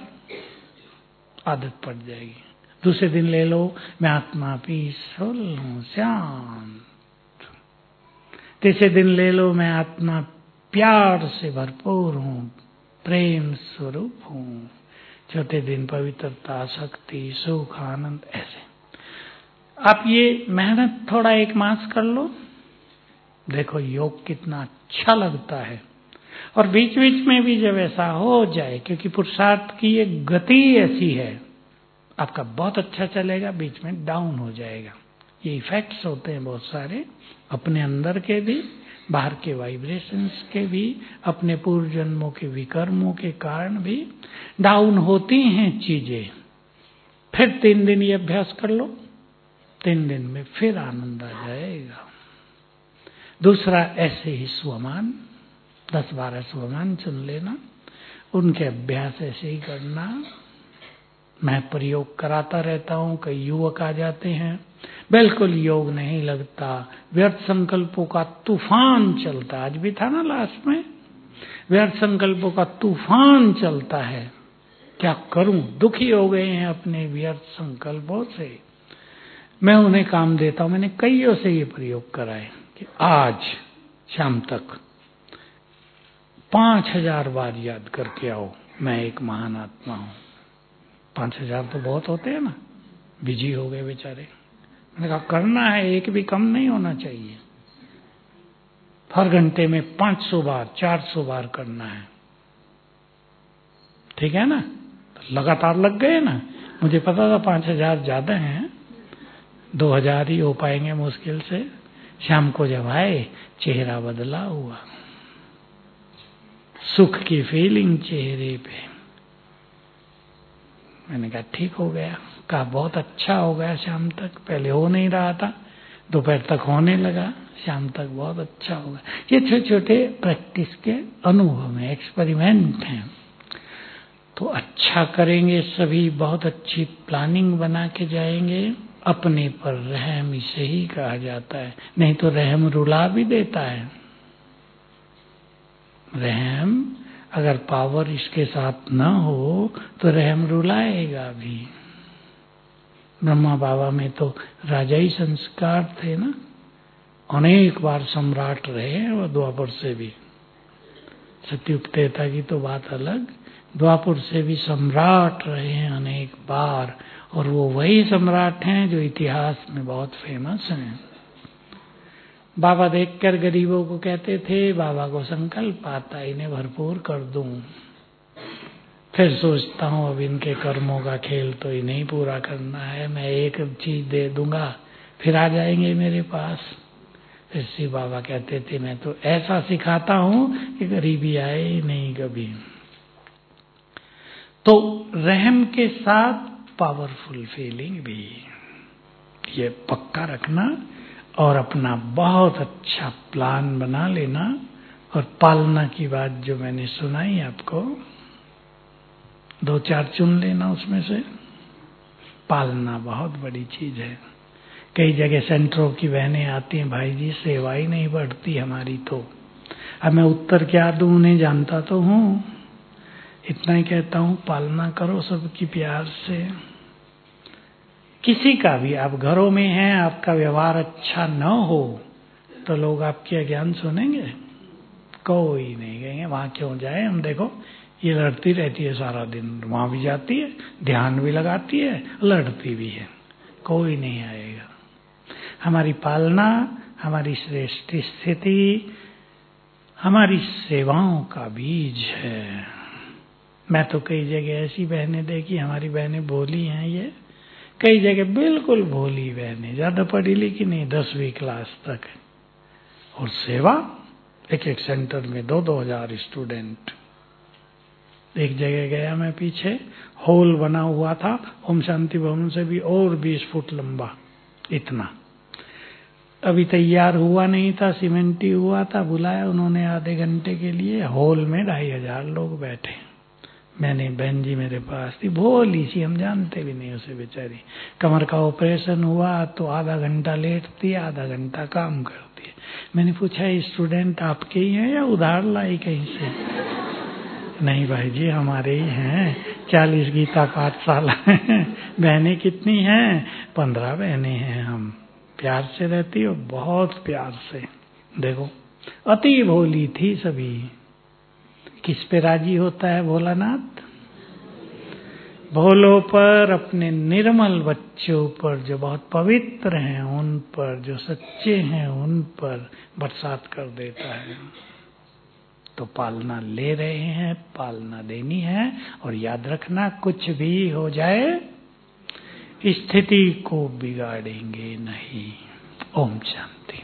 आदत पड़ जाएगी। दूसरे दिन ले लो, मैं आत्मा पीसफुल हूँ, शांत। तीसरे दिन ले लो, मैं आत्मा प्यार से भरपूर हूँ, प्रेम स्वरूप हूँ। चौथे दिन पवित्रता, शक्ति, सुख, आनंद। ऐसे आप ये मेहनत थोड़ा 1 मास कर लो, देखो योग कितना अच्छा लगता है। और बीच बीच में भी जब ऐसा हो जाए, क्योंकि पुरुषार्थ की ये गति ऐसी है आपका बहुत अच्छा चलेगा, बीच में डाउन हो जाएगा। ये इफेक्ट्स होते हैं बहुत सारे, अपने अंदर के भी, बाहर के वाइब्रेशंस के भी, अपने पूर्व जन्मों के विकर्मों के कारण भी डाउन होती हैं चीजें। फिर 3 दिन ये अभ्यास कर लो, 3 दिन में फिर आनंद आ जाएगा। दूसरा, ऐसे ही स्वमान 10-12 स्वमान चुन लेना, उनके अभ्यास ऐसे ही करना। मैं प्रयोग कराता रहता हूँ, कई युवक आ जाते हैं, बिल्कुल योग नहीं लगता, व्यर्थ संकल्पों का तूफान चलता, आज भी था ना लास्ट में, व्यर्थ संकल्पों का तूफान चलता है, क्या करूं, दुखी हो गए हैं अपने व्यर्थ संकल्पों से। मैं उन्हें काम देता हूं, मैंने कईयों से ये प्रयोग कराए कि आज शाम तक 5000 बार याद करके आओ मैं एक महान आत्मा हूं। 5000 तो बहुत होते हैं ना, बिजी हो गए बेचारे। मैंने कहा करना है, एक भी कम नहीं होना चाहिए, हर घंटे में 500 बार 400 बार करना है, ठीक है ना। तो लगातार लग गए ना, मुझे पता था 5000 ज्यादा हैं, 2000 ही हो पाएंगे मुश्किल से। शाम को जब आए, चेहरा बदला हुआ, सुख की फीलिंग चेहरे पे। मैंने कहा ठीक हो गया, कहा बहुत अच्छा हो गया शाम तक, पहले हो नहीं रहा था, दोपहर तक होने लगा, शाम तक बहुत अच्छा हो गया। ये छोटे छोटे प्रैक्टिस के अनुभव हैं, एक्सपेरिमेंट हैं। तो अच्छा करेंगे सभी, बहुत अच्छी प्लानिंग बना के जाएंगे। अपने पर रहम इसे ही कहा जाता है, नहीं तो रहम रुला भी देता है। रहम अगर पावर इसके साथ न हो तो रहम रुलाएगा भी। ब्रह्मा बाबा में तो राजाई संस्कार थे ना, अनेक बार सम्राट रहे हैं वो द्वापर से भी। सत्युग त्रेता की तो बात अलग, द्वापर से भी सम्राट रहे हैं अनेक बार, और वो वही सम्राट हैं जो इतिहास में बहुत फेमस हैं। बाबा देखकर गरीबों को कहते थे, बाबा को संकल्प आता इन्हें भरपूर कर दूं। फिर सोचता हूँ अब इनके कर्मों का खेल तो इन्हें ही पूरा करना है, मैं एक चीज दे दूंगा फिर आ जाएंगे मेरे पास। फिर शिव बाबा कहते थे, मैं तो ऐसा सिखाता हूँ कि गरीबी आए ही नहीं कभी। तो रहम के साथ पावरफुल फीलिंग भी, ये पक्का रखना और अपना बहुत अच्छा प्लान बना लेना। और पालना की बात जो मैंने सुनाई आपको, 2-4 चुन लेना उसमें से। पालना बहुत बड़ी चीज है। कई जगह सेंटरों की बहनें आती हैं, भाई जी सेवा ही नहीं बढ़ती हमारी तो। अब मैं उत्तर क्या दूं, उन्हें जानता तो हूँ, इतना ही कहता हूँ पालना करो सबकी प्यार से। किसी का भी, आप घरों में हैं, आपका व्यवहार अच्छा न हो तो लोग आपके अज्ञान सुनेंगे? कोई नहीं कहेंगे वहां क्यों जाए हम, देखो ये लड़ती रहती है सारा दिन, वहां भी जाती है, ध्यान भी लगाती है, लड़ती भी है, कोई नहीं आएगा। हमारी पालना, हमारी श्रेष्ठ स्थिति, हमारी सेवाओं का बीज है। मैं तो कई जगह ऐसी बहनें देखी, हमारी बहनें भोली हैं ये, कई जगह बिल्कुल भोली बहनें, ज्यादा पढ़ी लिखी नहीं, 10वीं क्लास तक, और सेवा एक एक सेंटर में 2-2 हजार स्टूडेंट। एक जगह गया मैं पीछे, हॉल बना हुआ था ओम शांति भवन से भी और 20 फुट लंबा, इतना अभी तैयार हुआ नहीं था, सीमेंटी हुआ था। बुलाया उन्होंने आधे घंटे के लिए, हॉल में 2500 लोग बैठे। मैंने, बहन जी मेरे पास थी, भोली सी, हम जानते भी नहीं उसे बेचारी, कमर का ऑपरेशन हुआ तो आधा घंटा लेटती है, आधा घंटा काम करती है। मैंने पूछा स्टूडेंट आपके ही हैं या उधार लाई कहीं से? नहीं भाई जी हमारे ही हैं, 40 गीता पाठशाला है। बहनें कितनी हैं? 15 बहनें हैं हम। प्यार से रहती हो, बहुत प्यार से। देखो अति भोली थी सभी। किस पे राजी होता है भोलानाथ? भोलों पर, अपने निर्मल बच्चों पर, जो बहुत पवित्र हैं उन पर, जो सच्चे हैं उन पर बरसात कर देता है। तो पालना ले रहे हैं, पालना देनी है। और याद रखना, कुछ भी हो जाए स्थिति को बिगाड़ेंगे नहीं। ओम शांति।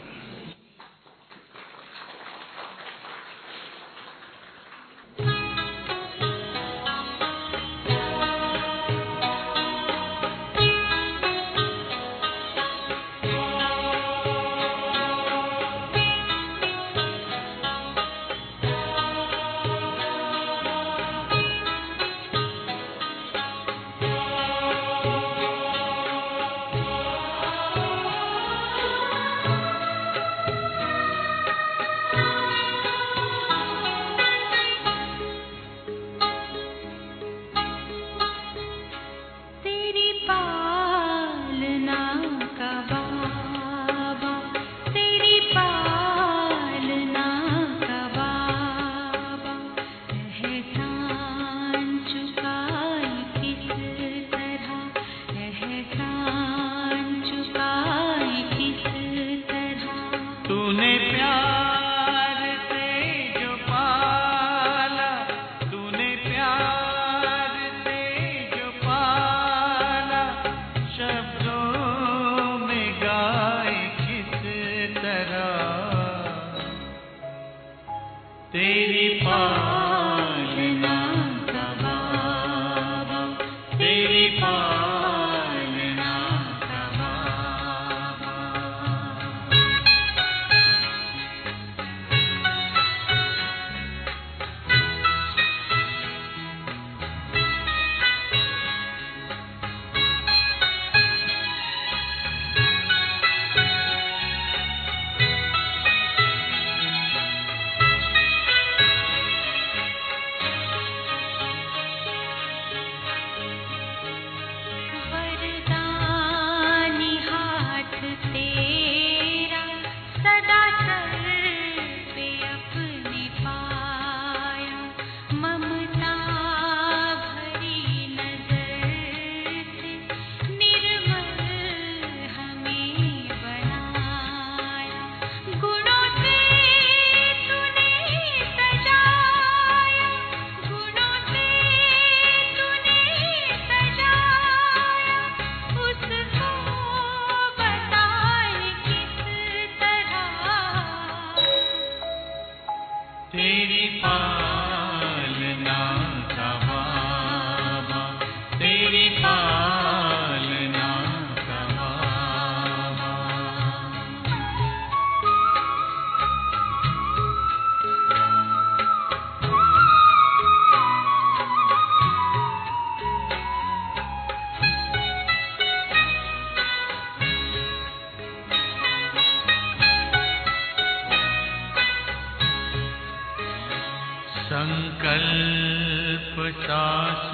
संकल्प सास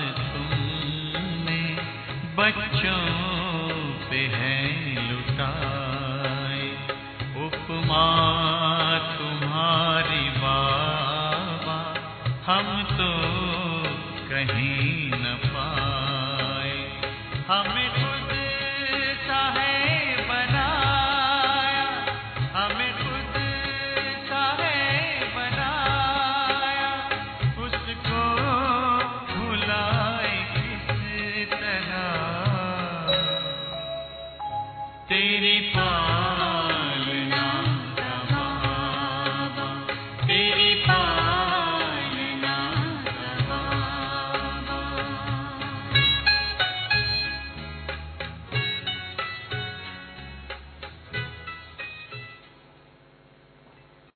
तुमने बच्चों पे है लुटाए, उपमा तुम्हारी बाबा हम तो कहीं न पाए। हमें